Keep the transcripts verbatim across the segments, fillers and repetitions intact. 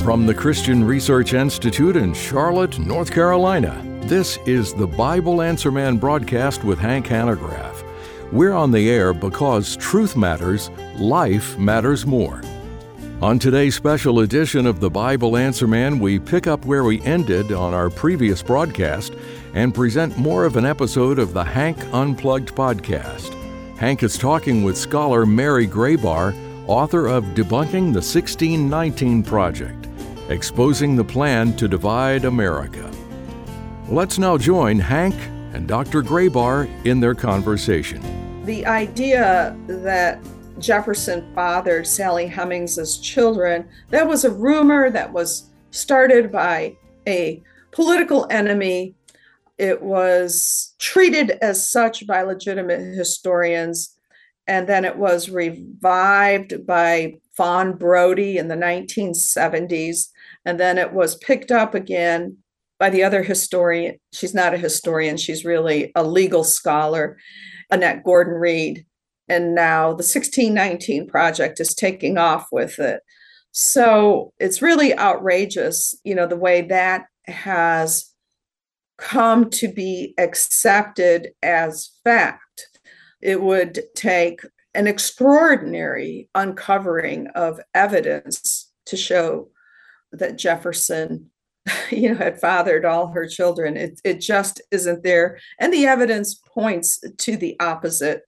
From the Christian Research Institute in Charlotte, North Carolina, this is the Bible Answer Man broadcast with Hank Hanegraaff. We're on the air because truth matters, life matters more. On today's special edition of the Bible Answer Man, we pick up where we ended on our previous broadcast and present more of an episode of the Hank Unplugged podcast. Hank is talking with scholar Mary Grabar, author of Debunking the sixteen nineteen Project, Exposing the Plan to Divide America. Let's now join Hank and Doctor Grabar in their conversation. The idea that Jefferson fathered Sally Hemings's children, that was a rumor that was started by a political enemy. It was treated as such by legitimate historians, and then it was revived by Fawn Brodie in the nineteen seventies, and then it was picked up again by the other historian. She's not a historian, she's really a legal scholar, Annette Gordon-Reed. And now the sixteen nineteen Project is taking off with it. So it's really outrageous, you know, the way that has come to be accepted as fact. It would take an extraordinary uncovering of evidence to show that Jefferson, you know, had fathered all her children. It, it just isn't there. And the evidence points to the opposite.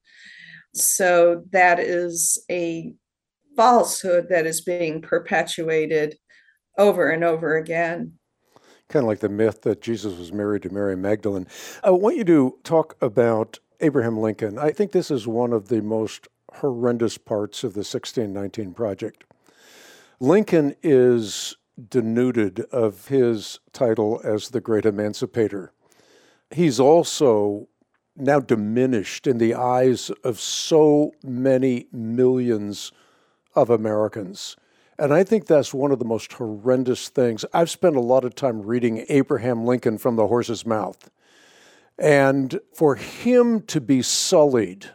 So that is a falsehood that is being perpetuated over and over again. Kind of like the myth that Jesus was married to Mary Magdalene. I want you to talk about Abraham Lincoln. I think this is one of the most horrendous parts of the sixteen nineteen Project. Lincoln is denuded of his title as the great emancipator. He's also now diminished in the eyes of so many millions of Americans. And I think that's one of the most horrendous things. I've spent a lot of time reading Abraham Lincoln from the horse's mouth. And for him to be sullied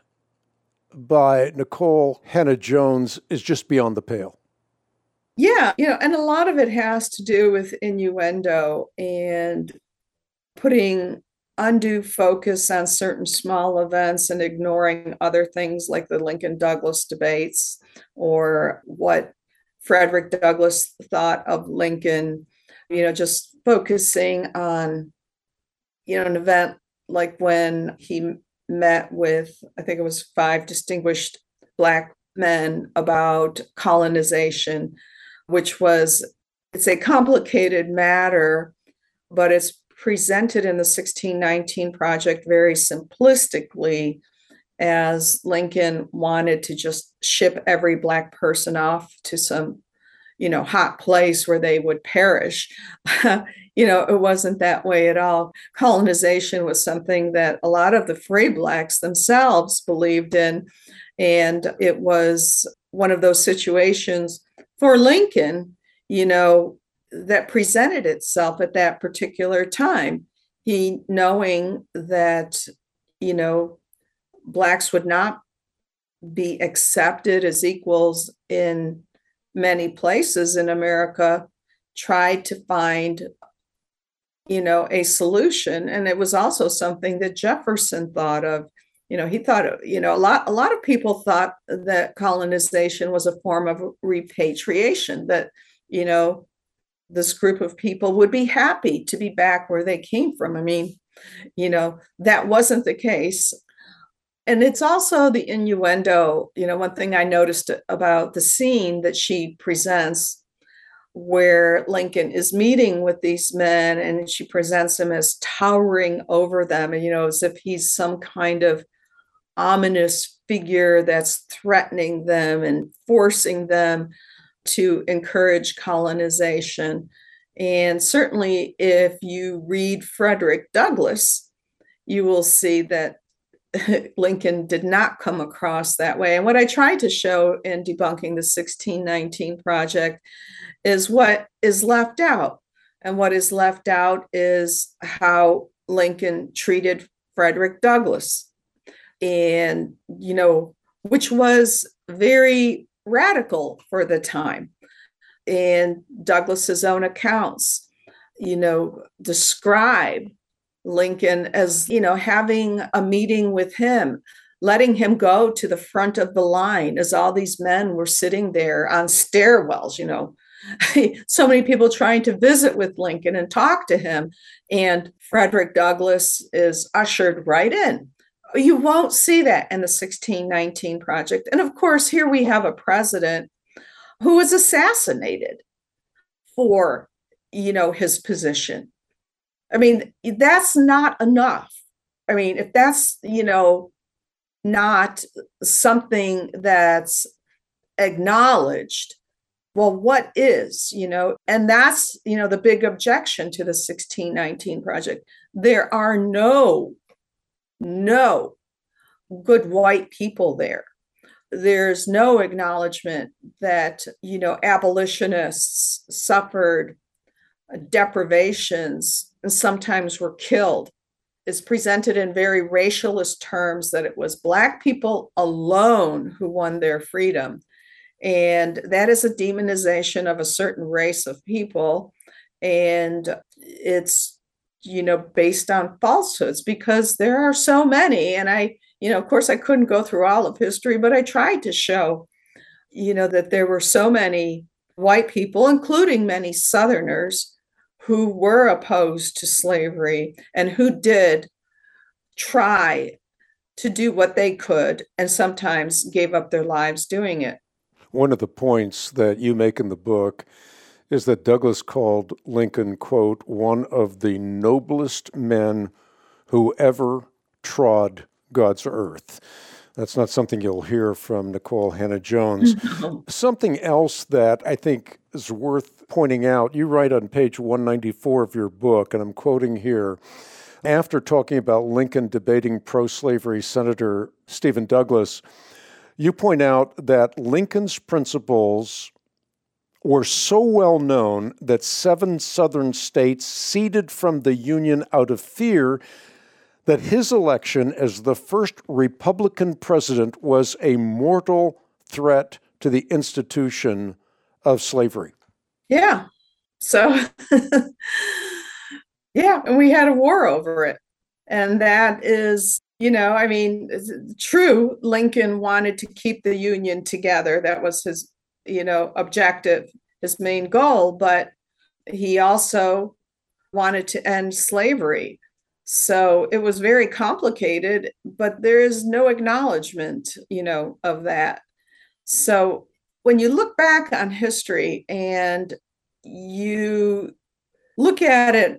by Nikole Hannah-Jones is just beyond the pale. Yeah, you know, and a lot of it has to do with innuendo and putting undue focus on certain small events and ignoring other things like the Lincoln-Douglas debates or what Frederick Douglass thought of Lincoln, you know, just focusing on, you know, an event like when he met with, I think it was five distinguished Black men about colonization, which was, it's a complicated matter, but it's presented in the sixteen nineteen Project very simplistically as Lincoln wanted to just ship every Black person off to some, you know, hot place where they would perish. You know, it wasn't that way at all. Colonization was something that a lot of the free Blacks themselves believed in. And it was one of those situations for Lincoln, you know, that presented itself at that particular time. He, knowing that, you know, Blacks would not be accepted as equals in many places in America, tried to find, you know, a solution. And it was also something that Jefferson thought of. You know, he thought, you know, a lot, a lot of people thought that colonization was a form of repatriation, that, you know, this group of people would be happy to be back where they came from. I mean, you know, that wasn't the case. And it's also the innuendo. You know, one thing I noticed about the scene that she presents where Lincoln is meeting with these men and she presents him as towering over them, and, you know, as if he's some kind of ominous figure that's threatening them and forcing them to encourage colonization. And certainly if you read Frederick Douglass, you will see that Lincoln did not come across that way. And what I tried to show in Debunking the sixteen nineteen Project is what is left out. And what is left out is how Lincoln treated Frederick Douglass. And, you know, which was very radical for the time. and Douglas's own accounts, you know, describe Lincoln as, you know, having a meeting with him, letting him go to the front of the line as all these men were sitting there on stairwells, you know, so many people trying to visit with Lincoln and talk to him. And Frederick Douglass is ushered right in. You won't see that in the sixteen nineteen Project. And of course, here we have a president who was assassinated for, you know, his position. I mean, that's not enough. I mean, if that's, you know, not something that's acknowledged, well, what is, you know? And that's, you know, the big objection to the sixteen nineteen Project. There are no, no good white people there. There's no acknowledgement that, you know, abolitionists suffered deprivations and sometimes were killed. It's presented in very racialist terms that it was Black people alone who won their freedom. And that is a demonization of a certain race of people. And it's, you know, based on falsehoods because there are so many. And I, you know, of course, I couldn't go through all of history, but I tried to show, you know, that there were so many white people, including many Southerners, who were opposed to slavery and who did try to do what they could and sometimes gave up their lives doing it. One of the points that you make in the book is that Douglass called Lincoln, quote, one of the noblest men who ever trod God's earth. That's not something you'll hear from Nikole Hannah-Jones. No. Something else that I think is worth pointing out, you write on page one ninety-four of your book, and I'm quoting here, after talking about Lincoln debating pro-slavery Senator Stephen Douglas, you point out that Lincoln's principles were so well known that seven Southern states ceded from the Union out of fear that his election as the first Republican president was a mortal threat to the institution of slavery. Yeah. So, yeah, and we had a war over it. And that is, you know, I mean, true, Lincoln wanted to keep the Union together. That was his, you know, objective, his main goal. But he also wanted to end slavery. So it was very complicated, but there is no acknowledgement, you know, of that. So when you look back on history and you look at it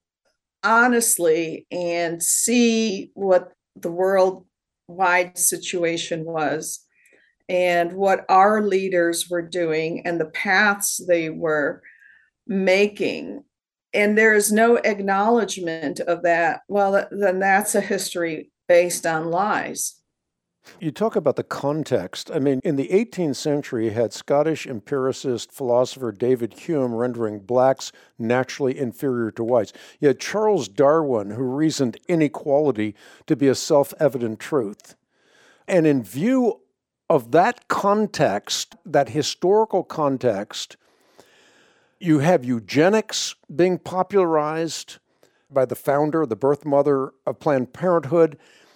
honestly and see what the worldwide situation was and what our leaders were doing and the paths they were making, and there is no acknowledgement of that, well, then that's a history based on lies. You talk about the context. I mean, in the eighteenth century, you had Scottish empiricist philosopher David Hume rendering blacks naturally inferior to whites. You had Charles Darwin, who reasoned inequality to be a self-evident truth. And in view of that context, that historical context, you have eugenics being popularized by the founder, the birth mother of Planned Parenthood.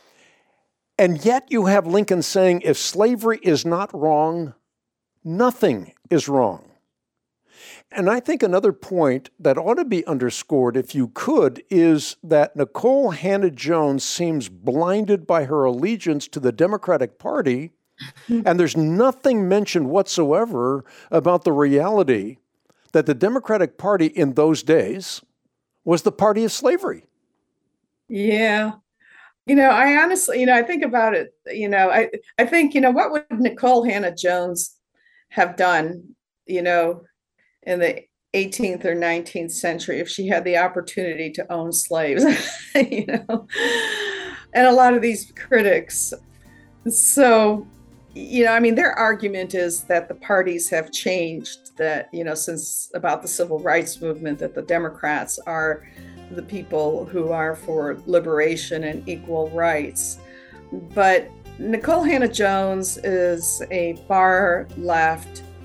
And yet you have Lincoln saying, if slavery is not wrong, nothing is wrong. And I think another point that ought to be underscored, if you could, is that Nikole Hannah-Jones seems blinded by her allegiance to the Democratic Party, and there's nothing mentioned whatsoever about the reality that the Democratic Party in those days was the party of slavery. Yeah. You know, I honestly, you know, I think about it, you know, I, I think, you know, what would Nikole Hannah-Jones have done, you know, in the eighteenth or nineteenth century if she had the opportunity to own slaves, you know, and a lot of these critics. So, you know, I mean, their argument is that the parties have changed, that, you know, since about the civil rights movement, that the Democrats are the people who are for liberation and equal rights. But Nikole Hannah-Jones is a far left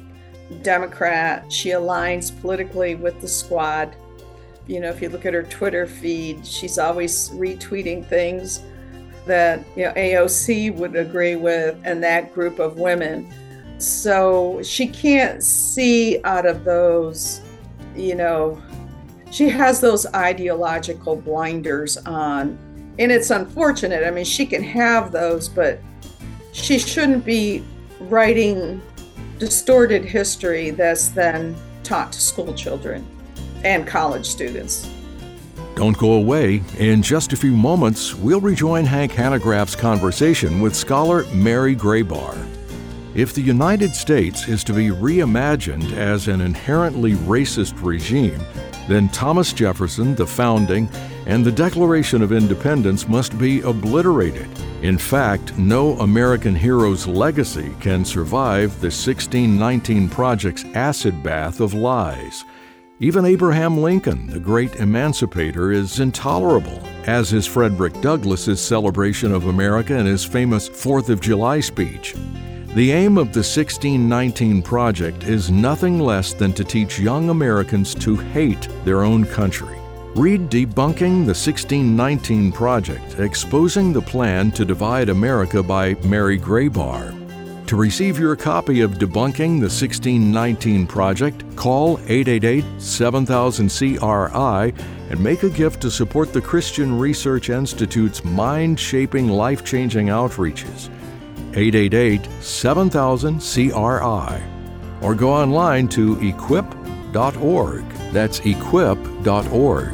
Democrat. She aligns politically with the squad. You know, if you look at her Twitter feed, she's always retweeting things that, you know, A O C would agree with and that group of women. So she can't see out of those, you know, she has those ideological blinders on. And it's unfortunate. I mean, she can have those, but she shouldn't be writing distorted history that's then taught to school children and college students. Don't go away. In just a few moments, we'll rejoin Hank Hanegraaff's conversation with scholar Mary Grabar. If the United States is to be reimagined as an inherently racist regime, then Thomas Jefferson, the founding, and the Declaration of Independence must be obliterated. In fact, no American hero's legacy can survive the sixteen nineteen Project's acid bath of lies. Even Abraham Lincoln, the great emancipator, is intolerable, as is Frederick Douglass's celebration of America in his famous Fourth of July speech. The aim of the sixteen nineteen Project is nothing less than to teach young Americans to hate their own country. Read Debunking the sixteen nineteen Project, Exposing the Plan to Divide America by Mary Grabar. To receive your copy of Debunking the sixteen nineteen Project, call eight eight eight, seven thousand, C R I and make a gift to support the Christian Research Institute's mind-shaping, life-changing outreaches. eight eight eight, seven thousand, C R I. Or go online to equip dot org. That's equip dot org.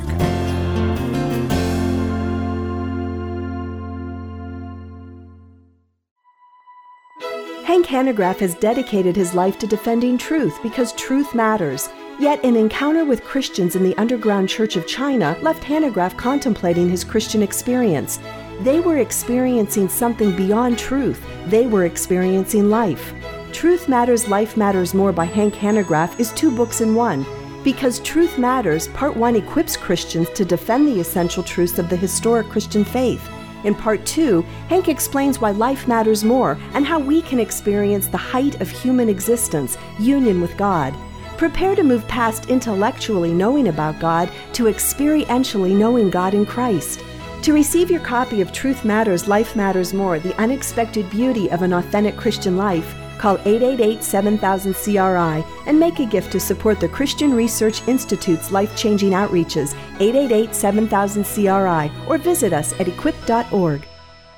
Hank Hanegraaff has dedicated his life to defending truth because truth matters. Yet an encounter with Christians in the underground Church of China left Hanegraaff contemplating his Christian experience. They were experiencing something beyond truth. They were experiencing life. Truth Matters, Life Matters More by Hank Hanegraaff is two books in one. Because Truth Matters, Part one equips Christians to defend the essential truths of the historic Christian faith. In Part two, Hank explains why life matters more and how we can experience the height of human existence, union with God. Prepare to move past intellectually knowing about God to experientially knowing God in Christ. To receive your copy of Truth Matters, Life Matters More, The Unexpected Beauty of an Authentic Christian Life, call eight eight eight, seven thousand, C R I and make a gift to support the Christian Research Institute's life-changing outreaches, eight eight eight, seven thousand, C R I, or visit us at equip dot org.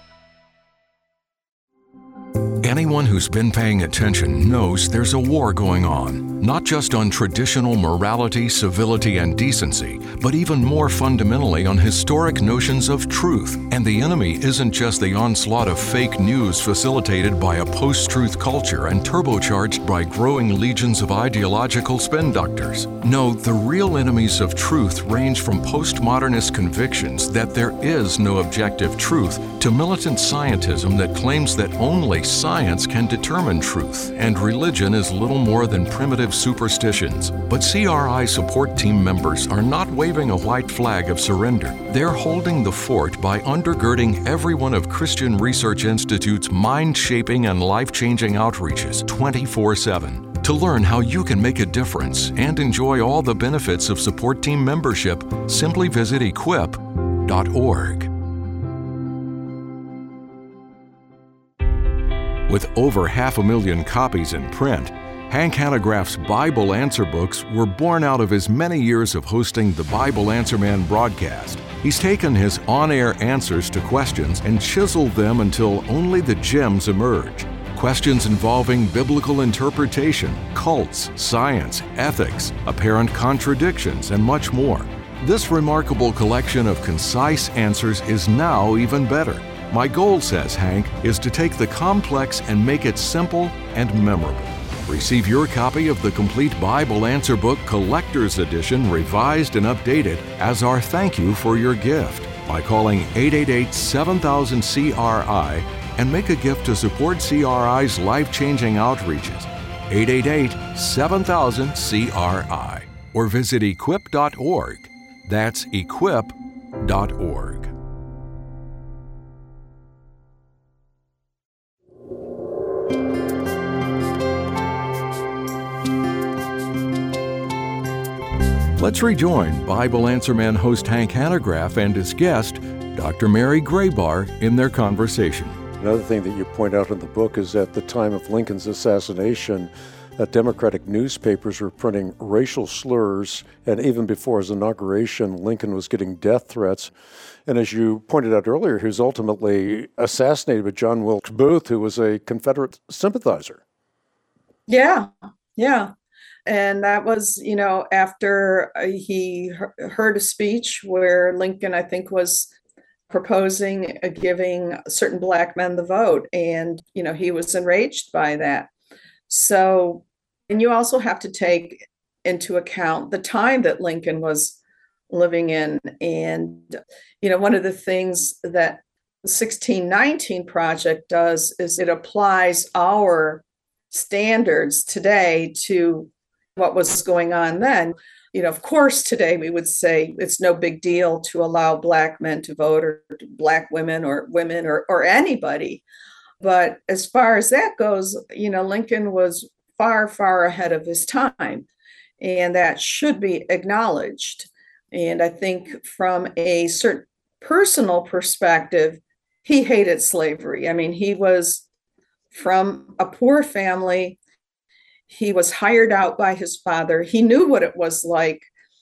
Anyone who's been paying attention knows there's a war going on, not just on traditional morality, civility, and decency, but even more fundamentally on historic notions of truth. And the enemy isn't just the onslaught of fake news facilitated by a post-truth culture and turbocharged by growing legions of ideological spin doctors. No, the real enemies of truth range from postmodernist convictions that there is no objective truth to militant scientism that claims that only science can determine truth, and religion is little more than primitive superstitions. But C R I support team members are not waving a white flag of surrender. They're holding the fort by undergirding every one of Christian Research Institute's mind-shaping and life-changing outreaches twenty-four seven. To learn how you can make a difference and enjoy all the benefits of support team membership, simply visit equip dot org. With over half a million copies in print, Hank Hanegraaff's Bible Answer books were born out of his many years of hosting the Bible Answer Man broadcast. He's taken his on-air answers to questions and chiseled them until only the gems emerge. Questions involving biblical interpretation, cults, science, ethics, apparent contradictions, and much more. This remarkable collection of concise answers is now even better. My goal, says Hank, is to take the complex and make it simple and memorable. Receive your copy of the complete Bible Answer Book Collector's Edition, revised and updated, as our thank you for your gift by calling eight eight eight, seven thousand, C R I and make a gift to support C R I's life-changing outreaches, eight eight eight, seven thousand, C R I, or visit equip dot org. That's equip dot org. Let's rejoin Bible Answer Man host Hank Hanegraaff and his guest, Doctor Mary Grabar, in their conversation. Another thing that you point out in the book is at the time of Lincoln's assassination, that Democratic newspapers were printing racial slurs, and even before his inauguration, Lincoln was getting death threats. And as you pointed out earlier, he was ultimately assassinated by John Wilkes Booth, who was a Confederate sympathizer. Yeah, yeah. And that was, you know, after he heard a speech where Lincoln, I think, was proposing uh, giving certain Black men the vote. And, you know, he was enraged by that. So, and you also have to take into account the time that Lincoln was living in. And, you know, one of the things that the sixteen nineteen Project does is it applies our standards today to what was going on then. You know, of course, today we would say it's no big deal to allow Black men to vote, or Black women, or women, or or anybody. But as far as that goes, you know, Lincoln was far, far ahead of his time, and that should be acknowledged. And I think from a certain personal perspective, he hated slavery. I mean, he was from a poor family. He was hired out by his father. He knew what it was like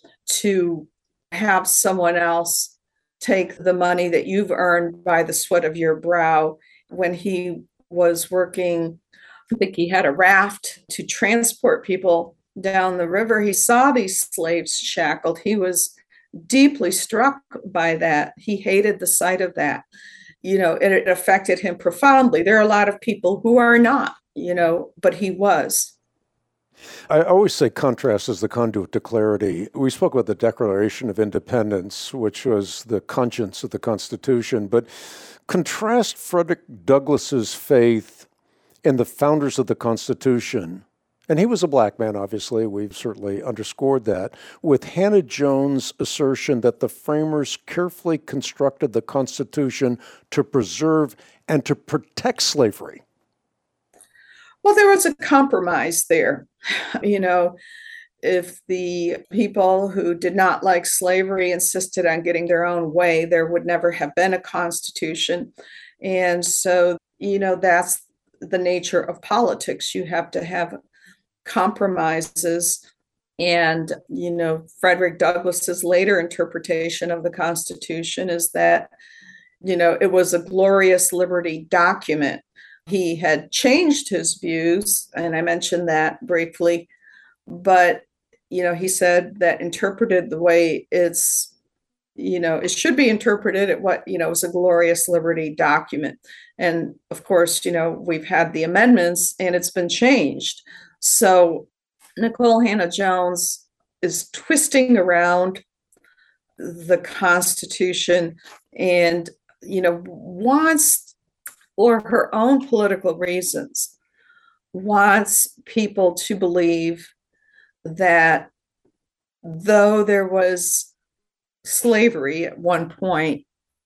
to have someone else take the money that you've earned by the sweat of your brow. When he was working, I think he had a raft to transport people down the river. He saw these slaves shackled. He was deeply struck by that. He hated the sight of that. You know, and it affected him profoundly. There are a lot of people who are not, you know, but he was. I always say contrast is the conduit to clarity. We spoke about the Declaration of Independence, which was the conscience of the Constitution, but contrast Frederick Douglass's faith in the founders of the Constitution, and he was a Black man, obviously, we've certainly underscored that, with Hannah Jones' assertion that the framers carefully constructed the Constitution to preserve and to protect slavery. Well, there was a compromise there. You know, if the people who did not like slavery insisted on getting their own way, there would never have been a constitution. And so, you know, that's the nature of politics. You have to have compromises. And, you know, Frederick Douglass's later interpretation of the Constitution is that, you know, it was a glorious liberty document. He had changed his views, and I mentioned that briefly, but, you know, he said that interpreted the way it's, you know, it should be interpreted at what, you know, was a glorious liberty document. And of course, you know, we've had the amendments and it's been changed. So Nikole Hannah-Jones is twisting around the Constitution and, you know, wants, for her own political reasons, wants people to believe that though there was slavery at one point,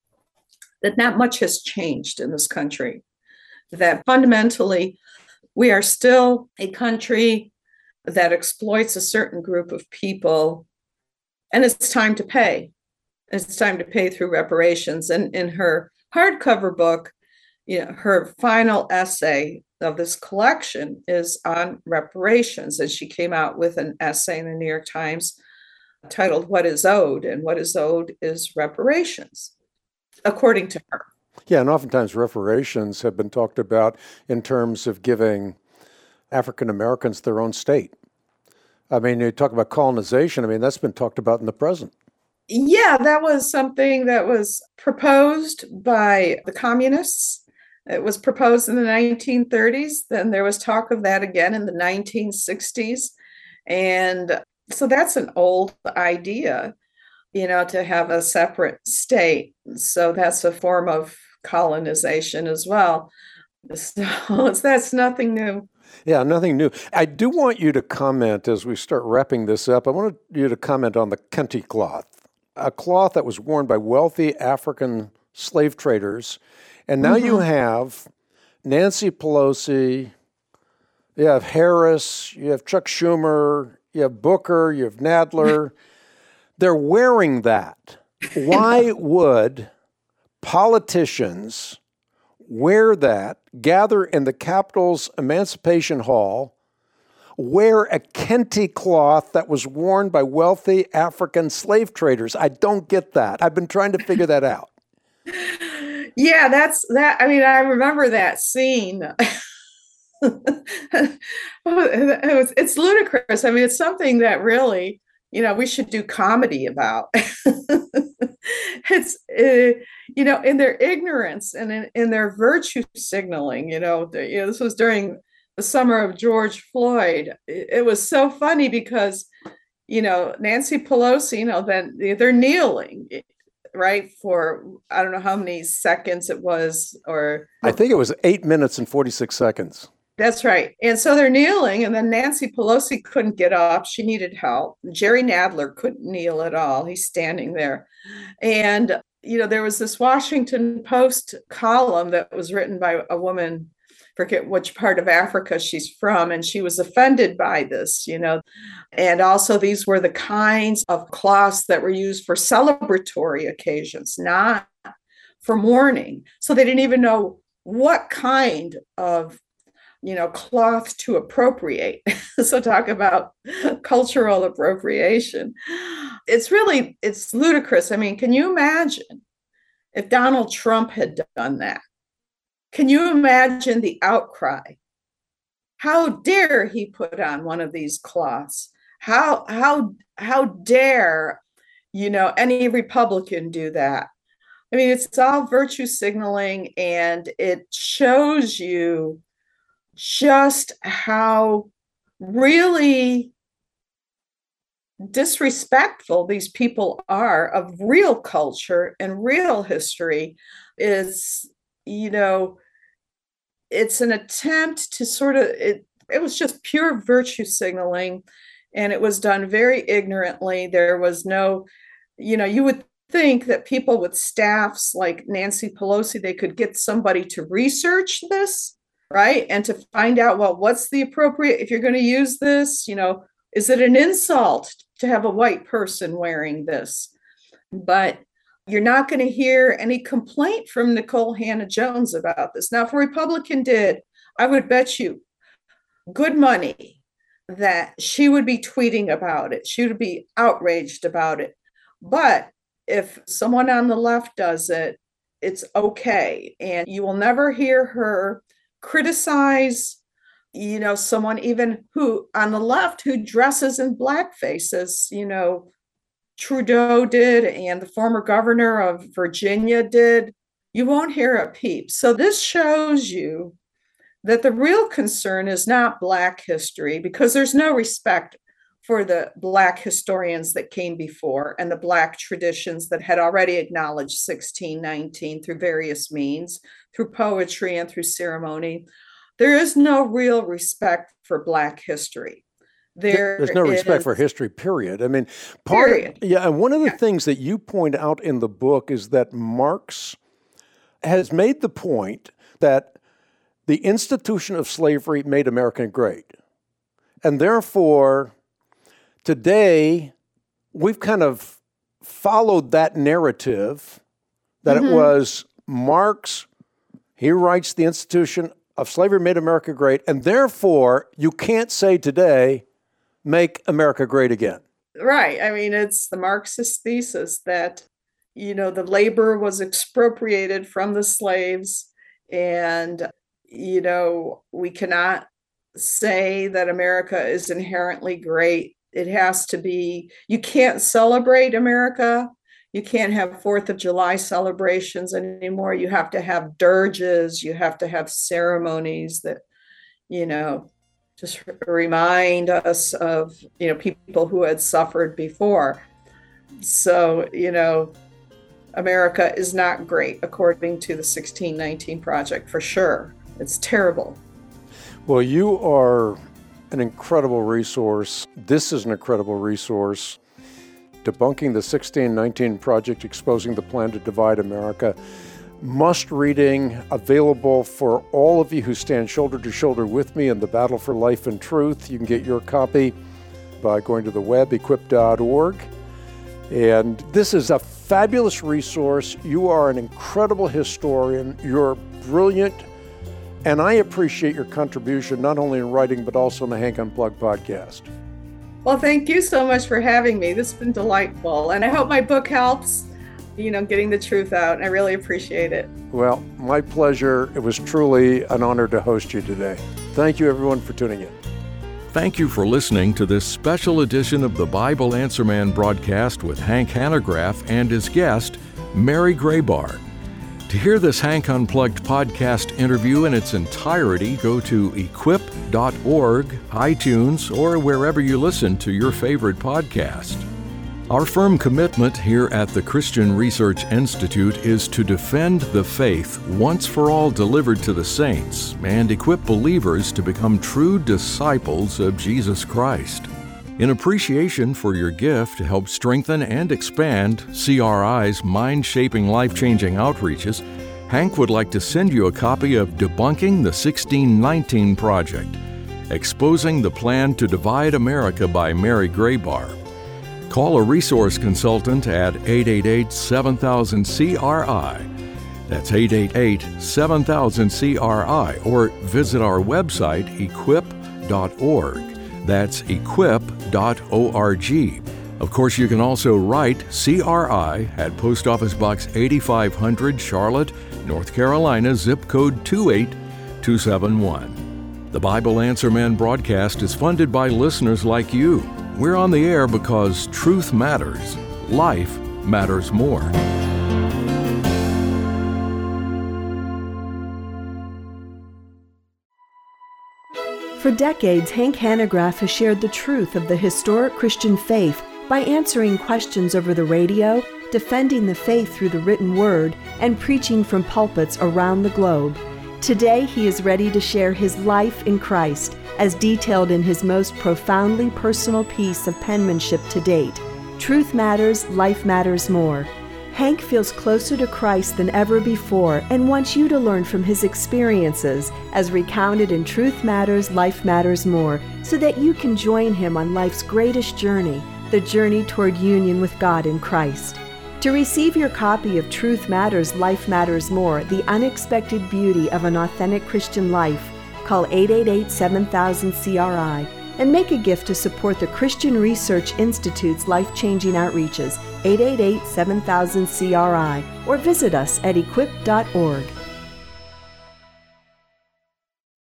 that not much has changed in this country, that fundamentally we are still a country that exploits a certain group of people, and it's time to pay. It's time to pay through reparations. And in her hardcover book, you know, her final essay of this collection is on reparations. And she came out with an essay in the New York Times titled What is Owed? And what is owed is reparations, according to her. Yeah, and oftentimes reparations have been talked about in terms of giving African Americans their own state. I mean, you talk about colonization. I mean, that's been talked about in the present. Yeah, that was something that was proposed by the communists. It was proposed in the nineteen thirties. Then there was talk of that again in the nineteen sixties. And so that's an old idea, you know, to have a separate state. So that's a form of colonization as well. So that's nothing new. Yeah, nothing new. I do want you to comment as we start wrapping this up. I wanted you to comment on the kente cloth, a cloth that was worn by wealthy African slave traders. And now mm-hmm. you have Nancy Pelosi, you have Harris, you have Chuck Schumer, you have Booker, you have Nadler. they're wearing that. Why would politicians wear that, gather in the Capitol's Emancipation Hall, wear a kente cloth that was worn by wealthy African slave traders? I don't get that. I've been trying to figure that out. Yeah, that's that. I mean, I remember that scene. it was, it's ludicrous. I mean, it's something that really, you know, we should do comedy about. It's, uh, you know, in their ignorance and in, in their virtue signaling, you know, the, you know, this was during the summer of George Floyd. It, it was so funny because, you know, Nancy Pelosi, you know, then they're kneeling, right, for I don't know how many seconds it was, or I think it was eight minutes and forty-six seconds. That's right. And so they're kneeling, and then Nancy Pelosi couldn't get up. She needed help. Jerry Nadler couldn't kneel at all. He's standing there. And, you know, there was this Washington Post column that was written by a woman, forget which part of Africa she's from, and she was offended by this, you know. And also these were the kinds of cloths that were used for celebratory occasions, not for mourning. So they didn't even know what kind of, you know, cloth to appropriate. So talk about cultural appropriation. It's really, it's ludicrous. I mean, can you imagine if Donald Trump had done that? Can you imagine the outcry? How dare he put on one of these cloths? How, how, how dare, you know, any Republican do that? I mean, it's all virtue signaling, and it shows you just how really disrespectful these people are of real culture and real history. Is, you know, it's an attempt to sort of, it, it was just pure virtue signaling, and it was done very ignorantly. There was no, you know, you would think that people with staffs like Nancy Pelosi, they could get somebody to research this, right? And to find out, well, what's the appropriate, if you're going to use this, you know, is it an insult to have a white person wearing this? But you're not going to hear any complaint from Nicole Hannah-Jones about this. Now, if a Republican did, I would bet you good money that she would be tweeting about it. She would be outraged about it. But if someone on the left does it, it's okay. And you will never hear her criticize, you know, someone even who on the left who dresses in blackface, as, you know, Trudeau did and the former governor of Virginia did. You won't hear a peep. So this shows you that the real concern is not Black history, because there's no respect for the Black historians that came before and the Black traditions that had already acknowledged sixteen nineteen through various means, through poetry and through ceremony. There is no real respect for Black history. There There's no respect is, for history, period. I mean, part period. Of, yeah, and one of the yeah. things that you point out in the book is that Marx has made the point that the institution of slavery made America great. And therefore, today, we've kind of followed that narrative that mm-hmm. it was Marx, he writes the institution of slavery made America great, and therefore, you can't say today, make America great again. Right. I mean, it's the Marxist thesis that, you know, the labor was expropriated from the slaves, and, you know, we cannot say that America is inherently great. It has to be, you can't celebrate America. You can't have Fourth of July celebrations anymore. You have to have dirges. You have to have ceremonies that, you know, just remind us of, you know, people who had suffered before. So, you know, America is not great according to the sixteen nineteen Project, for sure. It's terrible. Well, you are an incredible resource. This is an incredible resource. Debunking the sixteen nineteen Project, Exposing the Plan to Divide America. Must reading, available for all of you who stand shoulder to shoulder with me in the battle for life and truth. You can get your copy by going to the web, equip dot org. And this is a fabulous resource. You are an incredible historian. You're brilliant. And I appreciate your contribution, not only in writing, but also in the Hank Unplugged podcast. Well, thank you so much for having me. This has been delightful. And I hope my book helps, you know, getting the truth out. I really appreciate it. Well, my pleasure. It was truly an honor to host you today. Thank you, everyone, for tuning in. Thank you for listening to this special edition of the Bible Answer Man broadcast with Hank Hanegraaff and his guest, Mary Grabar. To hear this Hank Unplugged podcast interview in its entirety, go to equip dot org, iTunes, or wherever you listen to your favorite podcast. Our firm commitment here at the Christian Research Institute is to defend the faith once for all delivered to the saints and equip believers to become true disciples of Jesus Christ. In appreciation for your gift to help strengthen and expand C R I's mind-shaping, life-changing outreaches, Hank would like to send you a copy of Debunking the sixteen nineteen Project, Exposing the Plan to Divide America by Mary Grabar. Call a resource consultant at eight eight eight, seven thousand, C R I. That's eight eight eight, seven thousand, C R I, or visit our website, equip dot org. That's equip dot org. Of course, you can also write C R I at Post Office Box eighty-five hundred, Charlotte, North Carolina, zip code two eight two seven one. The Bible Answer Man broadcast is funded by listeners like you. We're on the air because truth matters. Life matters more. For decades, Hank Hanegraaff has shared the truth of the historic Christian faith by answering questions over the radio, defending the faith through the written word, and preaching from pulpits around the globe. Today, he is ready to share his life in Christ, as detailed in his most profoundly personal piece of penmanship to date, Truth Matters, Life Matters More. Hank feels closer to Christ than ever before and wants you to learn from his experiences as recounted in Truth Matters, Life Matters More, so that you can join him on life's greatest journey, the journey toward union with God in Christ. To receive your copy of Truth Matters, Life Matters More, The Unexpected Beauty of an Authentic Christian Life, call eight eight eight, seven thousand, C R I and make a gift to support the Christian Research Institute's life-changing outreaches, eight eight eight, seven thousand, C R I, or visit us at equip dot org.